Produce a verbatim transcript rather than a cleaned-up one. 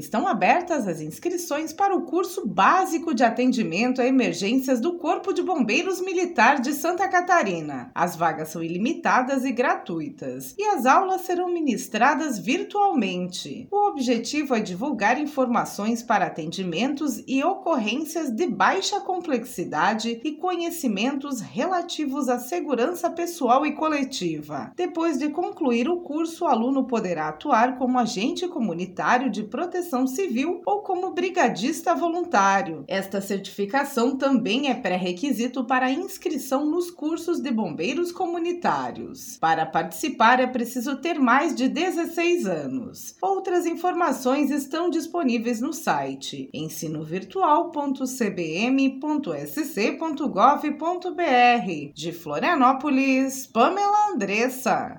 Estão abertas as inscrições para o curso básico de atendimento a emergências do Corpo de Bombeiros Militar de Santa Catarina. As vagas são ilimitadas e gratuitas, e as aulas serão ministradas virtualmente. O objetivo é divulgar informações para atendimentos e ocorrências de baixa complexidade e conhecimentos relativos à segurança pessoal e coletiva. Depois de concluir o curso, o aluno poderá atuar como agente comunitário de proteção civil ou como brigadista voluntário. Esta certificação também é pré-requisito para a inscrição nos cursos de bombeiros comunitários. Para participar é preciso ter mais de dezesseis anos. Outras informações estão disponíveis no site ensino virtual ponto c b m ponto s c ponto gov ponto b r. De Florianópolis, Pamela Andressa.